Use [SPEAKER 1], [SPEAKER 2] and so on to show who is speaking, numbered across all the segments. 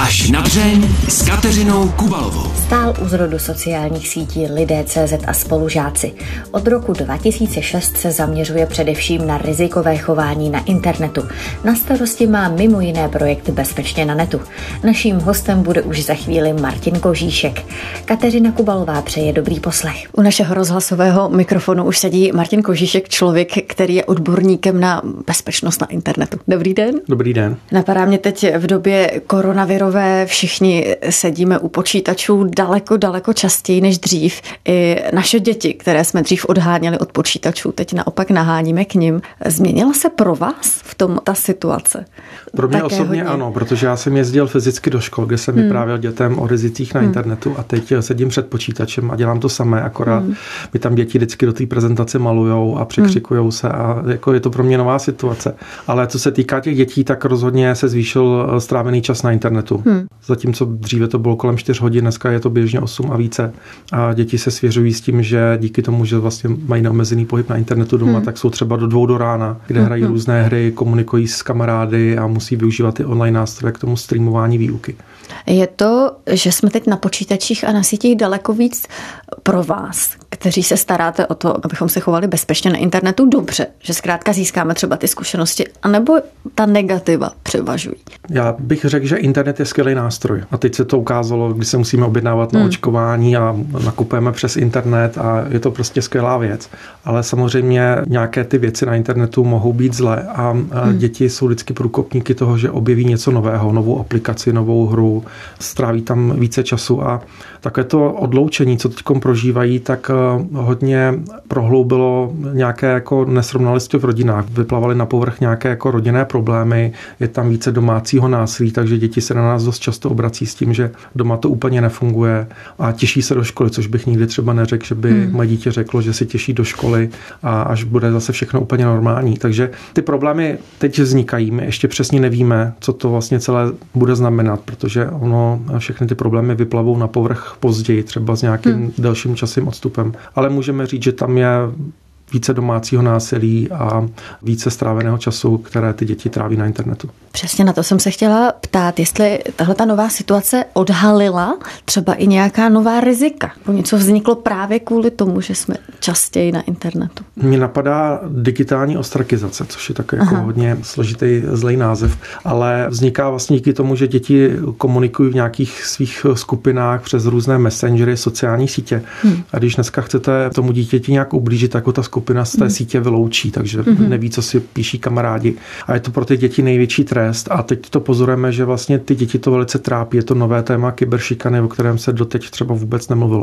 [SPEAKER 1] Až na dřeň s Kateřinou Kubalovou.
[SPEAKER 2] Stál u zrodu sociálních sítí Lidé.cz a spolužáci. Od roku 2006 se zaměřuje především na rizikové chování na internetu. Na starosti má mimo jiné projekt Bezpečně na netu. Naším hostem bude už za chvíli Martin Kožíšek. Kateřina Kubalová přeje dobrý poslech. U našeho rozhlasového mikrofonu už sedí Martin Kožíšek, člověk, který je odborníkem na bezpečnost na internetu. Dobrý den.
[SPEAKER 3] Dobrý den.
[SPEAKER 2] Napadá mě teď v době koronavirové všichni sedíme u počítačů daleko častěji než dřív. I naše děti, které jsme dřív odháněli od počítačů, teď naopak naháníme k nim. Změnila se pro vás v tom ta situace?
[SPEAKER 3] Pro mě osobně ano, protože já jsem jezdil fyzicky do škol, kde jsem vyprávěl dětem o rizicích na internetu a teď sedím před počítačem a dělám to samé, akorát mi tam děti vždycky do té prezentace malujou a překřikujou se a jako je to pro mě nová situace. Ale co se týká těch dětí, tak rozhodně se zvýšil strávený čas na internetu. Zatímco dříve to bylo kolem 4 hodin, dneska je to běžně 8 a více. A děti se svěřují s tím, že díky tomu, že vlastně mají neomezený pohyb na internetu doma, tak jsou třeba do 2 do rána, kde hrají různé hry, komunikují s kamarády a musí využívat ty online nástroje k tomu streamování výuky.
[SPEAKER 2] Je to, že jsme teď na počítačích a na sítích daleko víc pro vás, kteří se staráte o to, abychom se chovali bezpečně na internetu, dobře, že zkrátka získáme třeba ty zkušenosti, anebo ta negativa převažují? Já
[SPEAKER 3] bych řekl, že internet je skvělý nástroj. A teď se to ukázalo, když se musíme objednávat na očkování a nakupujeme přes internet a je to prostě skvělá věc. Ale samozřejmě nějaké ty věci na internetu mohou být zlé a děti jsou vždycky průkopníky toho, že objeví něco nového, novou aplikaci, novou hru, stráví tam více času a také to odloučení, co teď prožívají, tak hodně prohloubilo nějaké jako nesrovnalosti v rodinách. Vyplavaly na povrch nějaké jako rodinné problémy, je tam více domácího násilí, takže děti se na nás dost často obrací s tím, že doma to úplně nefunguje a těší se do školy, což bych nikdy třeba neřekl, že by moje dítě řeklo, že se těší do školy a až bude zase všechno úplně normální. Takže ty problémy teď vznikají, my ještě přesně nevíme, co to vlastně celé bude znamenat, protože ono všechny ty problémy vyplavou na povrch později, třeba s nějakým delším časovým odstupem. Ale můžeme říct, že tam je více domácího násilí a více stráveného času, které ty děti tráví na internetu.
[SPEAKER 2] Přesně na to jsem se chtěla ptát, jestli tahle ta nová situace odhalila třeba i nějaká nová rizika. Něco vzniklo právě kvůli tomu, že jsme častěji na internetu.
[SPEAKER 3] Mně napadá digitální ostrakizace, což je takový jako hodně složitý, zlej název, ale vzniká vlastně díky tomu, že děti komunikují v nějakých svých skupinách přes různé messengery, sociální sítě. A když dneska chcete tomu dítěti nějak ublížit, tak ta skupina z té sítě vyloučí, takže neví, co si píší kamarádi. A je to pro ty děti největší trest. A teď to pozorujeme, že vlastně ty děti to velice trápí. Je to nové téma kyberšikany, o kterém se doteď třeba vůbec nemluvilo.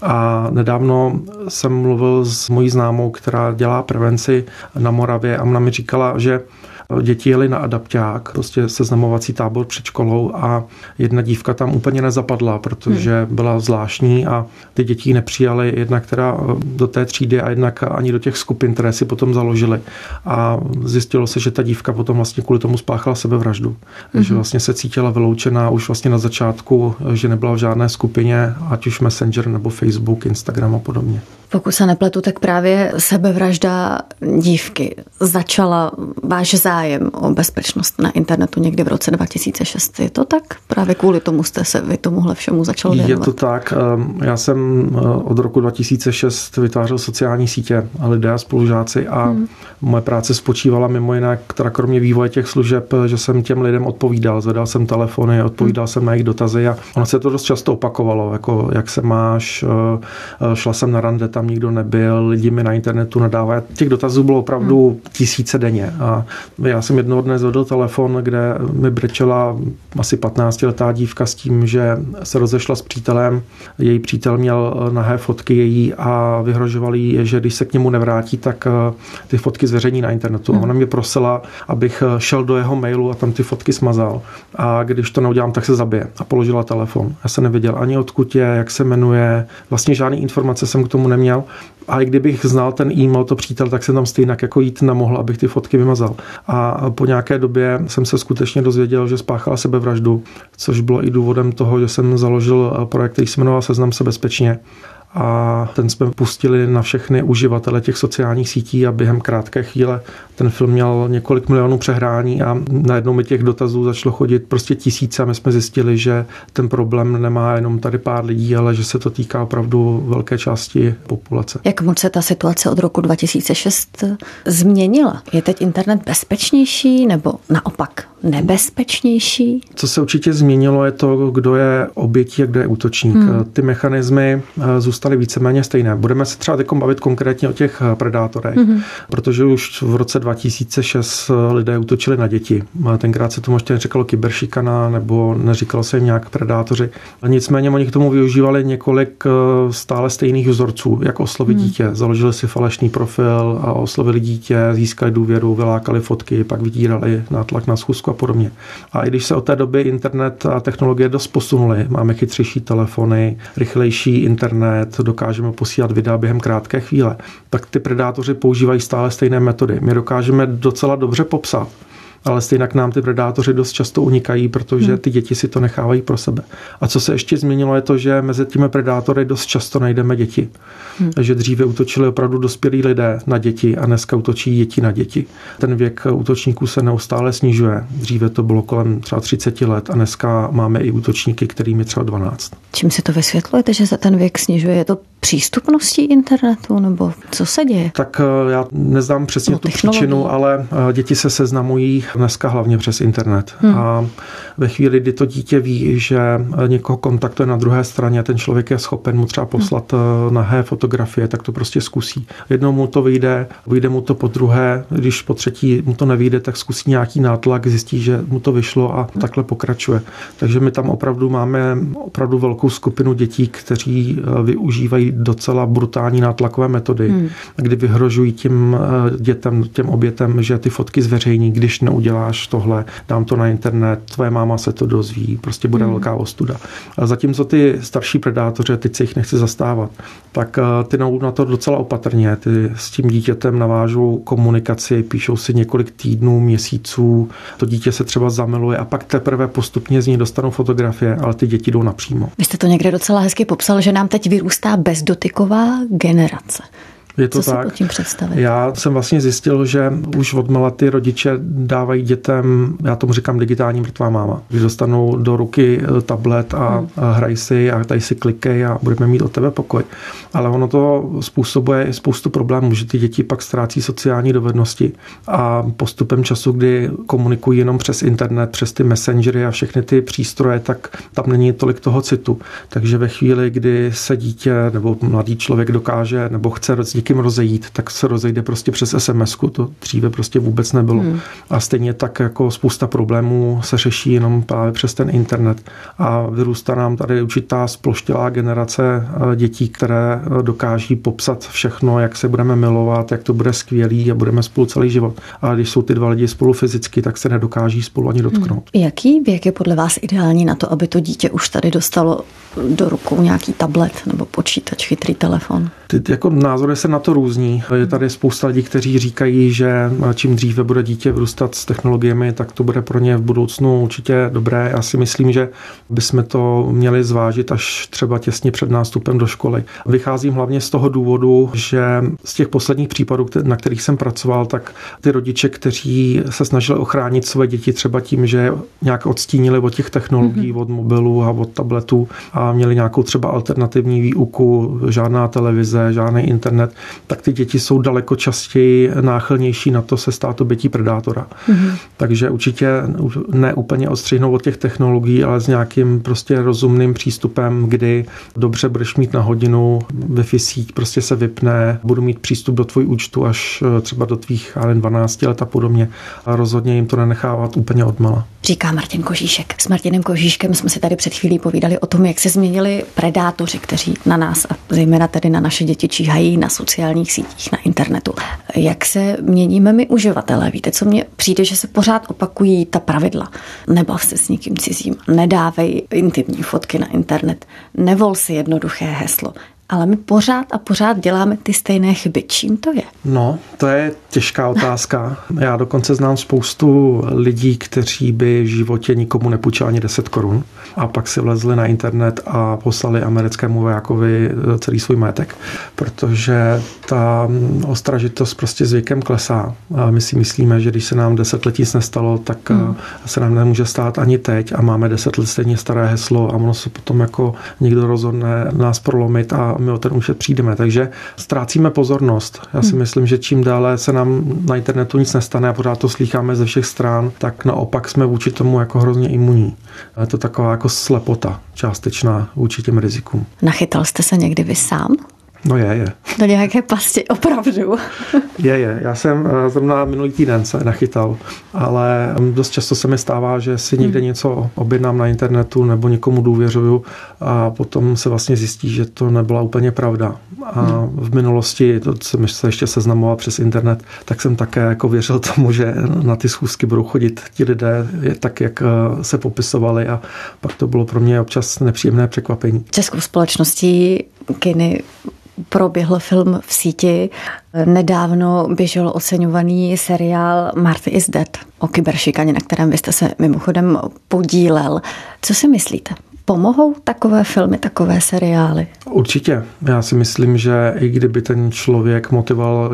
[SPEAKER 3] A nedávno jsem mluvil s mojí známou, která dělá prevenci na Moravě a ona mi říkala, že děti jeli na adapťák, prostě seznamovací tábor před školou a jedna dívka tam úplně nezapadla, protože byla zvláštní a ty děti nepřijaly jednak teda do té třídy a jednak ani do těch skupin, které si potom založily. A zjistilo se, že ta dívka potom vlastně kvůli tomu spáchala sebevraždu. Že vlastně se cítila vyloučená už vlastně na začátku, že nebyla v žádné skupině, ať už Messenger nebo Facebook, Instagram a podobně.
[SPEAKER 2] Pokud se nepletu, tak právě sebevražda dívky začala váš zájem o bezpečnost na internetu někdy v roce 2006. Je to tak? Právě kvůli tomu jste se vy tomuhle všemu začal věnovat?
[SPEAKER 3] Je to tak. Já jsem od roku 2006 vytvářel sociální sítě a Lidé a spolužáci a moje práce spočívala mimo jiné, teda kromě vývoje těch služeb, že jsem těm lidem odpovídal. Zvedal jsem telefony, odpovídal jsem na jejich dotazy a ono se to dost často opakovalo, jako jak se máš, šla jsem na rande, tam nikdo nebyl, lidi mi na internetu nadávají. Těch dotazů bylo opravdu tisíce denně. A já jsem jednoho dne zvedl telefon, kde mi brečela asi 15letá dívka s tím, že se rozešla s přítelem. Její přítel měl nahé fotky její a vyhrožoval jí, že když se k němu nevrátí, tak ty fotky zveřejní na internetu. A ona mě prosila, abych šel do jeho mailu a tam ty fotky smazal. A když to neudělám, tak se zabije. A položila telefon. Já jsem nevěděl ani odkud je, jak se jmenuje. Vlastně žádný informace jsem k tomu neměl. A i kdybych znal ten e-mail, to přítel, tak jsem tam stejně jako jít nemohl, abych ty fotky vymazal. A po nějaké době jsem se skutečně dozvěděl, že spáchala sebevraždu, což bylo i důvodem toho, že jsem založil projekt, který se jmenoval Seznam se bezpečně. a ten jsme pustili na všechny uživatele těch sociálních sítí a během krátké chvíle ten film měl několik milionů přehrání a najednou mi těch dotazů začalo chodit prostě tisíce a my jsme zjistili, že ten problém nemá jenom tady pár lidí, ale že se to týká opravdu velké části populace.
[SPEAKER 2] Jak moc se ta situace od roku 2006 změnila? Je teď internet bezpečnější nebo naopak nebezpečnější?
[SPEAKER 3] Co se určitě změnilo, je to, kdo je obětí a kdo je útočník. Ty mechanismy zůstaly víceméně stejné. Budeme se třeba teď bavit konkrétně o těch predátorech, protože už v roce 2006 lidé útočili na děti. Tenkrát se tomu ještě neříkalo kyberšikana nebo neříkalo se jim nějak predátoři. Nicméně oni k tomu využívali několik stále stejných vzorců, jak oslovit dítě. Založili si falešný profil a oslovili dítě, získali důvěru, vylákali fotky, pak vydírali nátlak na schůzku a podobně. A i když se od té doby internet a technologie dost posunuly, máme chytřejší telefony, rychlejší internet, dokážeme posílat videa během krátké chvíle, tak ty predátoři používají stále stejné metody. My dokážeme docela dobře popsat, ale stejně nám ty predátoři dost často unikají, protože ty děti si to nechávají pro sebe. A co se ještě změnilo, je to, že mezi těmi predátory dost často najdeme děti. Takže dříve útočili opravdu dospělí lidé na děti a dneska útočí děti na děti. Ten věk útočníků se neustále snižuje. Dříve to bylo kolem třeba 30 let a dneska máme i útočníky, kterým je třeba 12.
[SPEAKER 2] Čím si to vysvětlujete, že se ten věk snižuje? Je to přístupností internetu nebo co se děje?
[SPEAKER 3] Tak já neznám přesně tu příčinu, ale děti se seznamují dneska hlavně přes internet. A ve chvíli, kdy to dítě ví, že někoho kontaktuje na druhé straně, ten člověk je schopen mu třeba poslat nahé fotografie, tak to prostě zkusí. Jednou mu to vyjde mu to po druhé, když po třetí mu to nevyjde, tak zkusí nějaký nátlak, zjistí, že mu to vyšlo a takhle pokračuje. Takže my tam opravdu máme velkou skupinu dětí, kteří využívají docela brutální nátlakové metody, kdy vyhrožují těm dětem, těm obětem, že ty fotky zveřejní, když neuděláš tohle, dám to na internet, tvoje máma se to dozví, prostě bude velká ostuda. A zatímco ty starší predátoři, teď se jich nechci zastávat, tak ty na to docela opatrně, ty s tím dítětem navážou komunikaci, píšou si několik týdnů, měsíců, to dítě se třeba zamiluje a pak teprve postupně z ní dostanou fotografie, ale ty děti jdou napřímo.
[SPEAKER 2] Vy jste to někde docela hezky popsal, že nám teď vyrůstá bezdotyková generace.
[SPEAKER 3] Je to
[SPEAKER 2] co
[SPEAKER 3] tak.
[SPEAKER 2] si pod tím představit?
[SPEAKER 3] Já jsem vlastně zjistil, že už odmala ty rodiče dávají dětem, já tomu říkám digitální mrtvá máma, když dostanou do ruky tablet a hrají si a tady si klikej a budeme mít od tebe pokoj. Ale ono to způsobuje i spoustu problémů, že ty děti pak ztrácí sociální dovednosti a postupem času, kdy komunikují jenom přes internet, přes ty messengery a všechny ty přístroje, tak tam není tolik toho citu. Takže ve chvíli, kdy se dítě nebo mladý člověk dokáže nebo chce s někým rozejít, tak se rozejde prostě přes SMS-ku. To dříve prostě vůbec nebylo. A stejně tak jako spousta problémů se řeší jenom právě přes ten internet. A vyrůstá nám tady určitá sploštělá generace dětí, které dokáží popsat všechno, jak se budeme milovat, jak to bude skvělý a budeme spolu celý život. A když jsou ty dva lidi spolu fyzicky, tak se nedokáží spolu ani dotknout.
[SPEAKER 2] Jaký věk je podle vás ideální na to, aby to dítě už tady dostalo do rukou nějaký tablet nebo počítač, chytrý telefon?
[SPEAKER 3] Ty jako názory se na to různí. Je tady spousta lidí, kteří říkají, že čím dříve bude dítě vyrůstat s technologiemi, tak to bude pro ně v budoucnu určitě dobré. Já si myslím, že bychom to měli zvážit až třeba těsně před nástupem do školy. Vycházím hlavně z toho důvodu, že z těch posledních případů, na kterých jsem pracoval, tak ty rodiče, kteří se snažili ochránit své děti třeba tím, že nějak odstínili od těch technologií, od mobilů a od tabletů a měli nějakou třeba alternativní výuku, žádná televize, žádný internet, tak ty děti jsou daleko častěji náchylnější na to se stát obětí predátora. Takže určitě ne úplně odstřihnout od těch technologií, ale s nějakým prostě rozumným přístupem, kdy dobře budeš mít na hodinu, Wi-Fi síť prostě se vypne, budu mít přístup do tvojich účtu až třeba do tvých 12 let a podobně. A rozhodně jim to nenechávat úplně odmala.
[SPEAKER 2] Říká Martin Kožíšek. S Martinem Kožíškem jsme si tady před chvílí povídali o tom, jak se změnili predátoři, kteří na nás a zejména tedy na naše děti číhají na sociálních sítích, na internetu. Jak se měníme my uživatelé? Víte, co mně přijde, že se pořád opakují ta pravidla. Nebav se s nikým cizím, nedávej intimní fotky na internet, nevol si jednoduché heslo. ale my pořád děláme ty stejné chyby. Čím to je?
[SPEAKER 3] No, to je těžká otázka. Já dokonce znám spoustu lidí, kteří by v životě nikomu nepůjčili ani 10 korun a pak si vlezli na internet a poslali americkému vojákovi celý svůj majetek, protože ta ostražitost prostě s věkem klesá. A my si myslíme, že když se nám 10 let nic nestalo, tak se nám nemůže stát ani teď a máme 10 let stejně staré heslo a ono se potom jako někdo rozhodne nás prolomit a my o ten účet přijdeme. Takže ztrácíme pozornost. Já si myslím, že čím dále se nám na internetu nic nestane a pořád to slýcháme ze všech stran, tak naopak jsme vůči tomu jako hrozně imunní. Je to taková jako slepota částečná vůči těm rizikům.
[SPEAKER 2] Nachytal jste se někdy vy sám?
[SPEAKER 3] No je.
[SPEAKER 2] Do nějaké pasti opravdu?
[SPEAKER 3] Je. Já jsem zrovna minulý týden se nachytal, ale dost často se mi stává, že si někde něco objednám na internetu nebo někomu důvěřuju a potom se vlastně zjistí, že to nebyla úplně pravda. A v minulosti, to jsem se ještě seznamoval přes internet, tak jsem také jako věřil tomu, že na ty schůzky budou chodit ti lidé tak, jak se popisovali a pak to bylo pro mě občas nepříjemné překvapení.
[SPEAKER 2] Českou společností Kiny proběhl film v síti. Nedávno běžel oceňovaný seriál Marty is Dead o kyberšikaně, na kterém vy jste se mimochodem podílel. Co si myslíte? Pomohou takové filmy, takové seriály?
[SPEAKER 3] Určitě. Já si myslím, že i kdyby ten člověk motivoval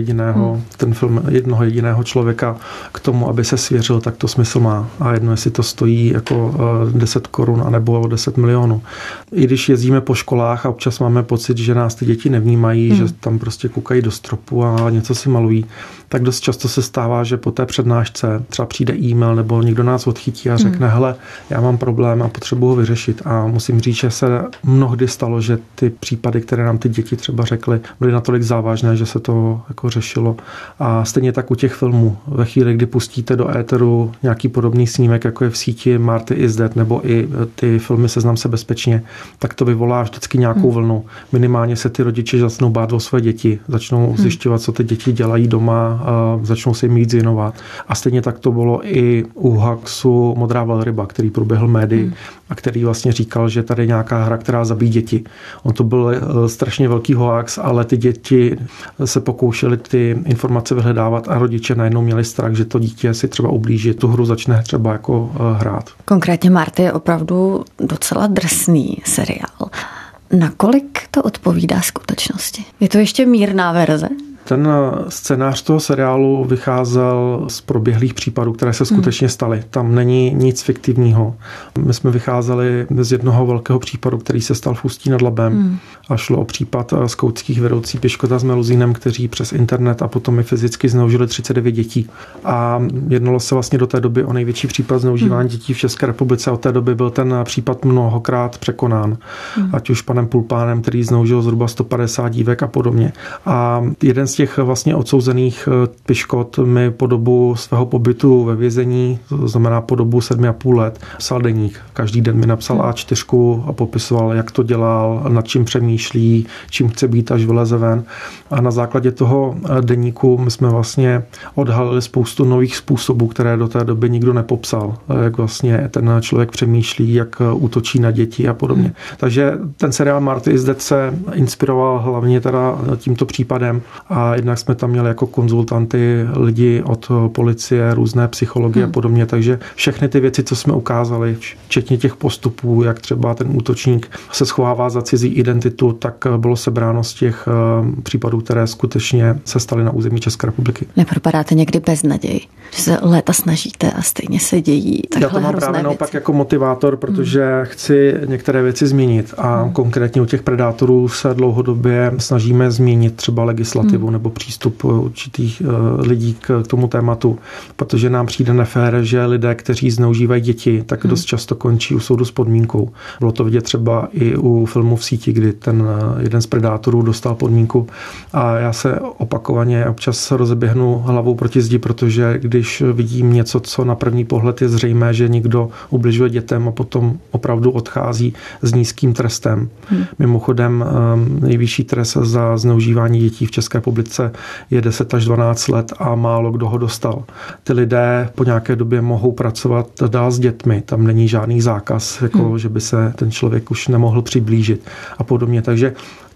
[SPEAKER 3] ten film jednoho jediného člověka k tomu, aby se svěřil, tak to smysl má. A jedno, jestli to stojí jako 10 korun anebo 10 milionů. I když jezdíme po školách a občas máme pocit, že nás ty děti nevnímají, že tam prostě koukají do stropu a něco si malují, tak dost často se stává, že po té přednášce třeba přijde e-mail nebo někdo nás odchytí a řekne, hele, já mám problém a potřebuji ho vyřešit. A musím říct, že se mnohdy stalo, že ty případy, které nám ty děti třeba řekly, byly natolik závažné, že se to jako řešilo. A stejně tak u těch filmů. Ve chvíli, kdy pustíte do éteru nějaký podobný snímek, jako je v síti Marty is Dead, nebo i ty filmy Seznam se bezpečně, tak to vyvolá vždycky nějakou vlnu. Minimálně se ty rodiče začnou bát o své děti, začnou zjišťovat, co ty děti dělají doma, a začnou se jim víc věnovat. A stejně tak to bylo i u hoaxu Modrá velryba, který proběhl médii a který vlastně říkal, že tady je nějaká hra, která zabíjí děti. On to byl strašně velký hoax, ale ty děti se pokoušely ty informace vyhledávat a rodiče najednou měli strach, že to dítě si třeba ublíží, tu hru začne třeba jako hrát.
[SPEAKER 2] Konkrétně Marty je opravdu docela drsný seriál. Nakolik to odpovídá skutečnosti? Je to ještě mírná verze?
[SPEAKER 3] Ten scénář toho seriálu vycházel z proběhlých případů, které se skutečně staly. Tam není nic fiktivního. My jsme vycházeli z jednoho velkého případu, který se stal v Ústí nad Labem. A šlo o případ skautských vedoucí Piškota s Meluzínem, kteří přes internet a potom i fyzicky zneužili 39 dětí. A jednalo se vlastně do té doby o největší případ zneužívání dětí v České republice. Od té doby byl ten případ mnohokrát překonán. Ať už panem Pulpánem, který zneužil zhruba 150 dívek a podobně. A jeden z těch vlastně odsouzených Piškot mi po dobu svého pobytu ve vězení, to znamená po dobu 7,5 let, psal deník. Každý den mi napsal A4 a popisoval, jak to dělal, nad čím přemýšlí, čím chce být, až vyleze ven. A na základě toho deníku my jsme vlastně odhalili spoustu nových způsobů, které do té doby nikdo nepopsal. Jak vlastně ten člověk přemýšlí, jak útočí na děti a podobně. Takže ten seriál Marty is Dead se inspiroval hlavně teda tímto případem a jednak jsme tam měli jako konzultanty lidi od policie, různé psychologie a podobně, takže všechny ty věci, co jsme ukázali, včetně těch postupů, jak třeba ten útočník se schovává za cizí identitu, tak bylo sebráno z těch případů, které skutečně se staly na území České republiky.
[SPEAKER 2] Nepropadáte někdy bez naději, že se léta snažíte a stejně se dějí takhle hrozné věci?
[SPEAKER 3] Já to mám právě naopak jako motivátor, protože chci některé věci změnit a konkrétně u těch predátorů se dlouhodobě snažíme změnit třeba legislativu nebo přístup určitých lidí k tomu tématu, protože nám přijde nefér, že lidé, kteří zneužívají děti, tak dost často končí u soudu s podmínkou. Bylo to vidět třeba i u filmu V síti, kdy ten jeden z predátorů dostal podmínku a já se opakovaně občas rozeběhnu hlavou proti zdi, protože když vidím něco, co na první pohled je zřejmé, že někdo ubližuje dětem a potom opravdu odchází s nízkým trestem. Mimochodem nejvyšší trest za zneužívání dětí v České republice je 10 až 12 let a málo kdo ho dostal. Ty lidé po nějaké době mohou pracovat dál s dětmi. Tam není žádný zákaz, jako že by se ten člověk už nemohl přiblížit a podobně. Takže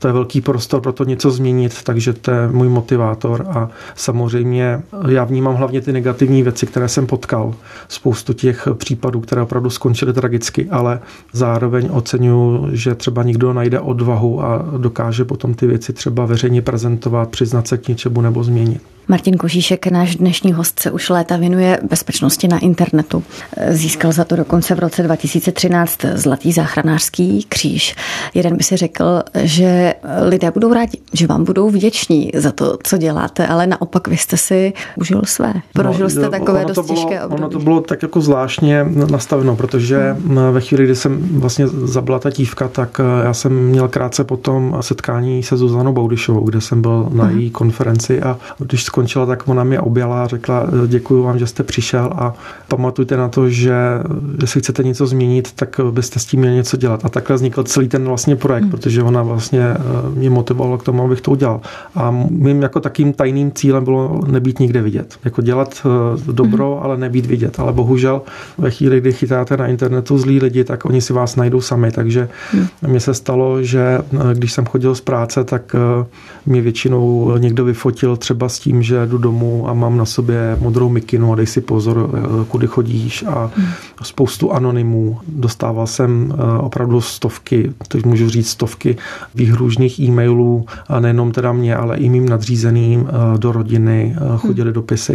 [SPEAKER 3] to je velký prostor pro to něco změnit, takže to je můj motivátor a samozřejmě já vnímám hlavně ty negativní věci, které jsem potkal. Spoustu těch případů, které opravdu skončily tragicky, ale zároveň oceňuji, že třeba někdo najde odvahu a dokáže potom ty věci třeba veřejně prezentovat, přiznat se k něčemu nebo změnit.
[SPEAKER 2] Martin Kožíšek, náš dnešní host, se už léta věnuje bezpečnosti na internetu. Získal za to dokonce v roce 2013 Zlatý záchranářský kříž. Jeden by si řekl, že lidé budou rádi, že vám budou vděční za to, co děláte, ale naopak vy jste si užil své. Prožil jste takové dost těžké období.
[SPEAKER 3] Ono to bylo tak jako zvláštně nastaveno, protože ve chvíli, kdy jsem vlastně zabila ta dívka, tak já jsem měl krátce potom setkání se Zuzanou Baudyšovou, kde jsem byl na její konferenci a když skončila, tak ona mě objala a řekla, děkuji vám, že jste přišel a pamatujte na to, že jestli chcete něco změnit, tak byste s tím měli něco dělat. A takhle vznikl celý ten vlastně projekt, protože ona vlastně mě motivovala k tomu, abych to udělal. A mým jako takým tajným cílem bylo nebýt nikde vidět. Jako dělat dobro, ale nebýt vidět. Ale bohužel ve chvíli, kdy chytáte na internetu zlí lidi, tak oni si vás najdou sami. Takže mně se stalo, že když jsem chodil z práce, tak mě většinou někdo vyfotil třeba s tím, že jdu domů a mám na sobě modrou mikinu a dej si pozor, kudy chodíš a spoustu anonymů. Dostával jsem opravdu stovky, teď můžu říct stovky výhružných e-mailů a nejenom teda mě, ale i mým nadřízeným do rodiny chodily dopisy.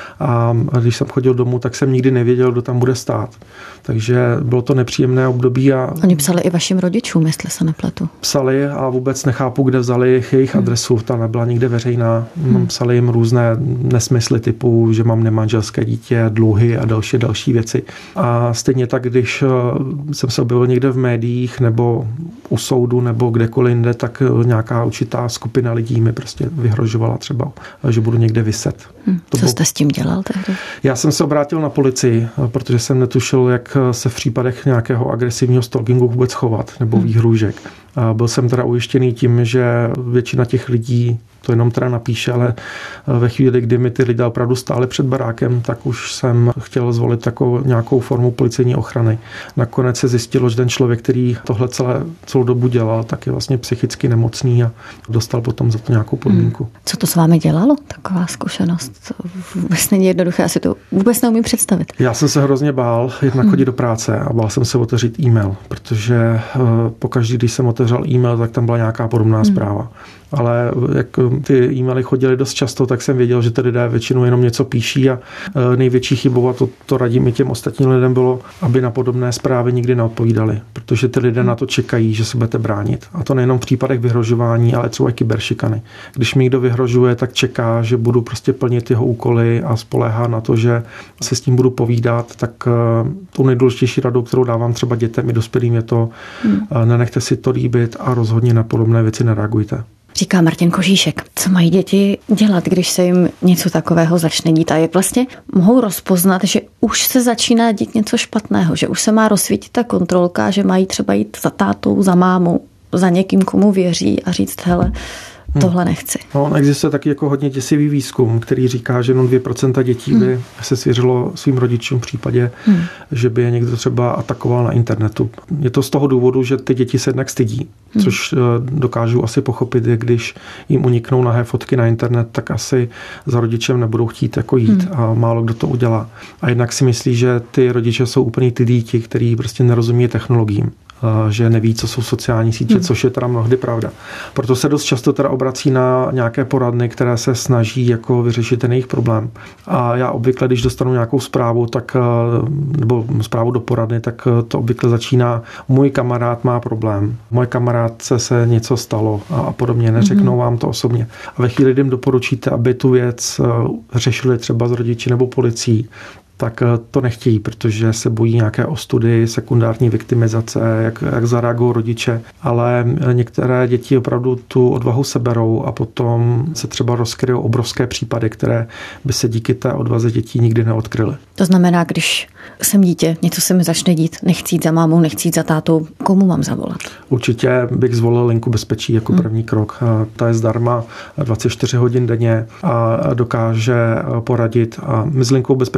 [SPEAKER 3] A když jsem chodil domů, tak jsem nikdy nevěděl, kdo tam bude stát. Takže bylo to nepříjemné období. A
[SPEAKER 2] oni psali i vašim rodičům, jestli se nepletu.
[SPEAKER 3] Psali a vůbec nechápu, kde vzali jejich adresu. Ta nebyla nikde veřejná. Psali jim různé nesmysly typu, že mám nemanželské dítě, dluhy a další věci. A stejně tak, když jsem se objevil někde v médiích nebo u soudu nebo kdekoliv jinde, tak nějaká určitá skupina lidí mi prostě vyhrožovala třeba, že budu někde viset.
[SPEAKER 2] Co jste s tím dělal tehdy?
[SPEAKER 3] Já jsem se obrátil na policii, protože jsem netušil, jak se v případech nějakého agresivního stalkingu vůbec chovat nebo výhrůžek. A byl jsem teda ujištěný tím, že většina těch lidí to jenom teda napíše, ale ve chvíli, kdy mi ty lidé opravdu stáli před barákem, tak už jsem chtěl zvolit takovou nějakou formu policejní ochrany. Nakonec se zjistilo, že ten člověk, který tohle celou dobu dělal, tak je vlastně psychicky nemocný a dostal potom za to nějakou podmínku.
[SPEAKER 2] Co to s vámi dělalo, taková zkušenost? Vůbec není jednoduché, asi to vůbec neumím představit.
[SPEAKER 3] Já jsem se hrozně bál jednak chodit do práce a bál jsem se otevřít e-mail, protože pokaždý, když jsem otevřel e-mail, tak tam byla nějaká podobná zpráva. Ale jak ty e-maily chodily dost často, tak jsem věděl, že ty lidé většinou jenom něco píší a největší chybou, a to radím i těm ostatním lidem, bylo, aby na podobné zprávy nikdy neodpovídali, protože ty lidé na to čekají, že se budete bránit. A to nejenom v případech vyhrožování, ale třeba i kyberšikany. Když mi někdo vyhrožuje, tak čeká, že budu prostě plnit jeho úkoly a spoléhá na to, že se s tím budu povídat, tak tu nejdůležitější radou, kterou dávám třeba dětem i dospělým, je to nenechte si to líbit a rozhodně na podobné věci nereagujte.
[SPEAKER 2] Říká Martin Kožíšek. Co mají děti dělat, když se jim něco takového začne dít? A je vlastně mohou rozpoznat, že už se začíná dít něco špatného, že už se má rozsvítit ta kontrolka, že mají třeba jít za tátou, za mámou, za někým, komu věří a říct, hele, tohle nechci.
[SPEAKER 3] No, existuje taky jako hodně děsivý výzkum, který říká, že jenom 2% dětí by se svěřilo svým rodičům v případě, že by je někdo třeba atakoval na internetu. Je to z toho důvodu, že ty děti se jednak stydí, což dokážu asi pochopit, když jim uniknou nahé fotky na internet, tak asi za rodičem nebudou chtít jako jít a málo kdo to udělá. A jednak si myslí, že ty rodiče jsou úplně ty děti, kteří prostě nerozumí technologiím, že neví, co jsou sociální sítě, což je teda mnohdy pravda. Proto se dost často teda obrací na nějaké poradny, které se snaží jako vyřešit ten jejich problém. A já obvykle, když dostanu nějakou zprávu, tak, nebo zprávu do poradny, tak to obvykle začíná, můj kamarád má problém, moje kamarádce se něco stalo a podobně, neřeknou vám to osobně. A ve chvíli, kdy jim doporučíte, aby tu věc řešili třeba s rodiči nebo policií, tak to nechtějí, protože se bojí nějaké ostudy, sekundární viktimizace, jak zareagují rodiče. Ale některé děti opravdu tu odvahu seberou a potom se třeba rozkryjou obrovské případy, které by se díky té odvaze dětí nikdy neodkryly.
[SPEAKER 2] To znamená, když jsem dítě, něco se mi začne dít, nechci jít za mámou, nechci jít za tátou, komu mám zavolat?
[SPEAKER 3] Určitě bych zvolil linku bezpečí jako první krok. Ta je zdarma 24 hodin denně a dokáže poradit. A my s linkou bezpečí spolupracujeme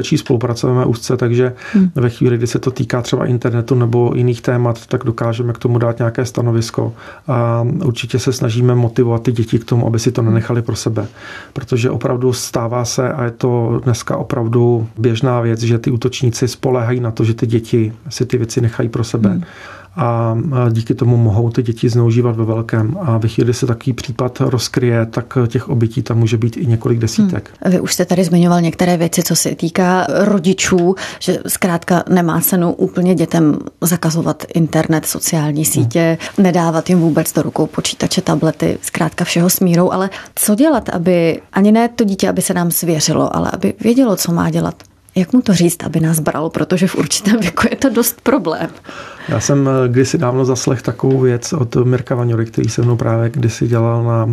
[SPEAKER 3] spolupracujeme úzce, takže ve chvíli, kdy se to týká třeba internetu nebo jiných témat, tak dokážeme k tomu dát nějaké stanovisko a určitě se snažíme motivovat ty děti k tomu, aby si to nenechali pro sebe, protože opravdu stává se a je to dneska opravdu běžná věc, že ty útočníci spoléhají na to, že ty děti si ty věci nechají pro sebe. A díky tomu mohou ty děti zneužívat ve velkém. A ve chvíli se takový případ rozkryje, tak těch obětí tam může být i několik desítek.
[SPEAKER 2] Vy už jste tady zmiňoval některé věci, co se týká rodičů, že zkrátka nemá cenu úplně dětem zakazovat internet, sociální sítě, nedávat jim vůbec do rukou počítače, tablety, zkrátka všeho s mírou, ale co dělat, aby ani ne to dítě, aby se nám svěřilo, ale aby vědělo, co má dělat? Jak mu to říct, aby nás bralo, protože v určitém věku je to dost problém.
[SPEAKER 3] Já jsem kdysi dávno zaslech takovou věc od Mirka Vaňury, který se mnou právě kdysi dělal na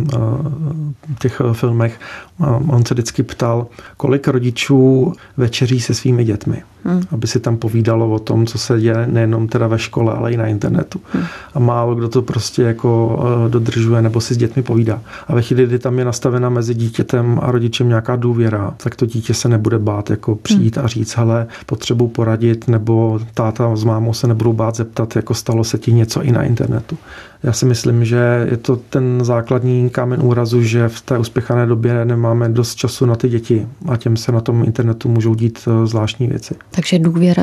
[SPEAKER 3] těch filmech. On se vždycky ptal, kolik rodičů večeří se svými dětmi, aby si tam povídalo o tom, co se děje nejenom teda ve škole, ale i na internetu. A málo kdo to prostě jako dodržuje nebo si s dětmi povídá. A ve chvíli, kdy tam je nastavena mezi dítětem a rodičem nějaká důvěra, tak to dítě se nebude bát jako přijít a říct, hele, potřebuji poradit, nebo táta s mámou se nebudou bát zeptat, jako stalo se ti něco i na internetu. Já si myslím, že je to ten základní kámen úrazu, že v té uspěchané době nemáme dost času na ty děti a těm se na tom internetu můžou dít zvláštní věci.
[SPEAKER 2] Takže důvěra.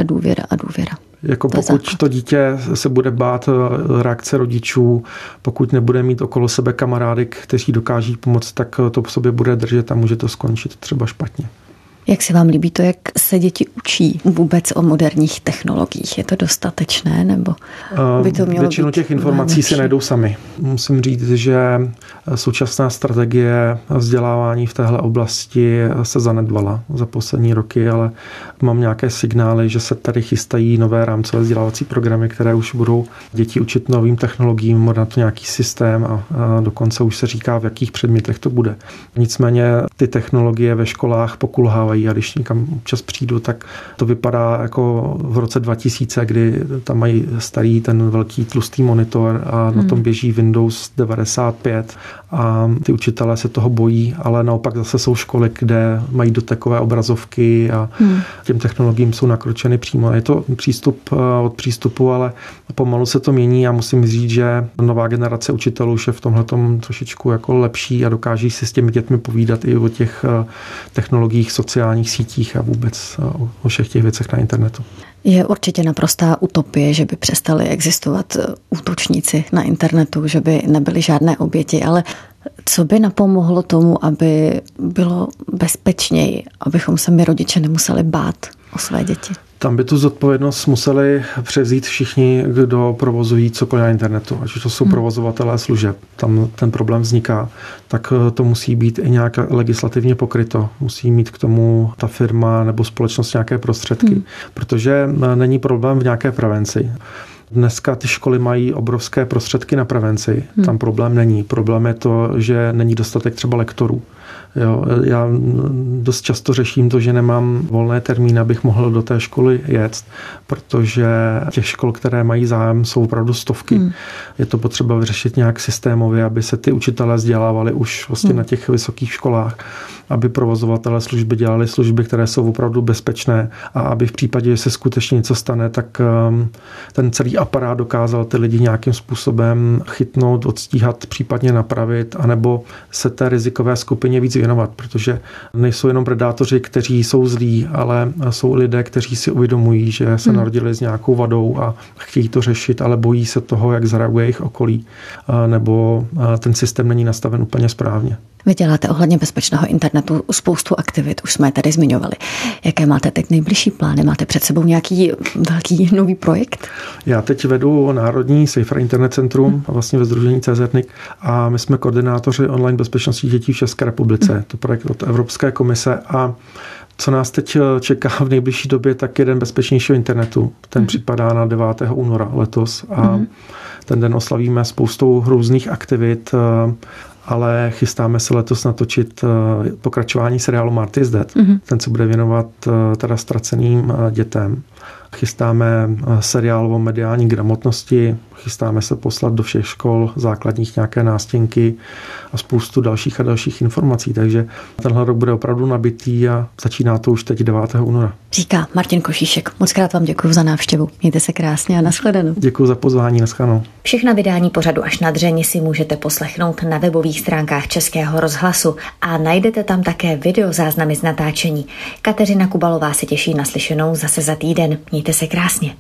[SPEAKER 3] Jako pokud to dítě se bude bát reakce rodičů, pokud nebude mít okolo sebe kamarády, kteří dokáží pomoct, tak to v sobě bude držet a může to skončit třeba špatně.
[SPEAKER 2] Jak se vám líbí to, jak se děti učí vůbec o moderních technologiích? Je to dostatečné, nebo by to mělo
[SPEAKER 3] většinu těch informací si najdou sami. Musím říct, že současná strategie vzdělávání v téhle oblasti se zanedbala za poslední roky, ale mám nějaké signály, že se tady chystají nové rámcové vzdělávací programy, které už budou děti učit novým technologiím, na to nějaký systém a dokonce už se říká, v jakých předmětech to bude. Nicméně ty technologie ve školách pokulhávají a když někam občas přijdu, tak to vypadá jako v roce 2000, kdy tam mají starý ten velký tlustý monitor a na tom běží Windows 95 a ty učitelé se toho bojí, ale naopak zase jsou školy, kde mají dotekové obrazovky a těm technologiím jsou nakročeny přímo. Je to přístup od přístupu, ale pomalu se to mění a musím říct, že nová generace učitelů už je v tomhletom trošičku jako lepší a dokáží si s těmi dětmi povídat i o těch technologiích, sociálních sítích a vůbec o všech těch věcech na internetu.
[SPEAKER 2] Je určitě naprostá utopie, že by přestali existovat útočníci na internetu, že by nebyly žádné oběti, ale co by napomohlo tomu, aby bylo bezpečněji, abychom se my rodiče nemuseli bát o své děti?
[SPEAKER 3] Tam by tu zodpovědnost museli převzít všichni, kdo provozují cokoliv na internetu. Ať to jsou provozovatelé služeb. Tam ten problém vzniká. Tak to musí být i nějak legislativně pokryto. Musí mít k tomu ta firma nebo společnost nějaké prostředky. Protože není problém v nějaké prevenci. Dneska ty školy mají obrovské prostředky na prevenci. Tam problém není. Problém je to, že není dostatek třeba lektorů. Jo, já dost často řeším to, že nemám volné termíny, abych mohl do té školy jet, protože těch škol, které mají zájem, jsou opravdu stovky. Je to potřeba vyřešit nějak systémově, aby se ty učitelé vzdělávali už vlastně na těch vysokých školách, aby provozovatelé služby dělali služby, které jsou opravdu bezpečné a aby v případě, že se skutečně něco stane, tak ten celý aparát dokázal ty lidi nějakým způsobem chytnout, odstíhat, případně napravit, anebo se té rizikové skupině víc věnovat, protože nejsou jenom predátoři, kteří jsou zlí, ale jsou lidé, kteří si uvědomují, že se narodili s nějakou vadou a chtějí to řešit, ale bojí se toho, jak zareaguje jejich okolí, nebo ten systém není nastaven úplně správně.
[SPEAKER 2] Vy děláte ohledně bezpečného internetu spoustu aktivit, už jsme je tady zmiňovali. Jaké máte teď nejbližší plány? Máte před sebou nějaký velký nový projekt?
[SPEAKER 3] Já teď vedu Národní Safer Internet Centrum, vlastně ve sdružení CZNIC, a my jsme koordinátoři online bezpečnosti dětí v České republice. To projekt od Evropské komise a co nás teď čeká v nejbližší době, tak je Den bezpečnějšího internetu. Ten připadá na 9. února letos a ten den oslavíme spoustou různých aktivit ale chystáme se letos natočit pokračování seriálu Marty is Dead, ten se bude věnovat teda ztraceným dětem. Chystáme seriál o mediální gramotnosti, chystáme se poslat do všech škol základních nějaké nástěnky a spoustu dalších a dalších informací, takže tenhle rok bude opravdu nabitý a začíná to už teď 9. února.
[SPEAKER 2] Říká Martin Košíšek. Moc krát vám děkuji za návštěvu. Mějte se krásně a nashledanou.
[SPEAKER 3] Děkuji za pozvání, nashledanou.
[SPEAKER 2] Všechna vydání pořadu Až na dřeň si můžete poslechnout na webových stránkách Českého rozhlasu a najdete tam také videozáznamy z natáčení. Kateřina Kubalová se těší na slyšenou zase za týden. Mějte se krásně.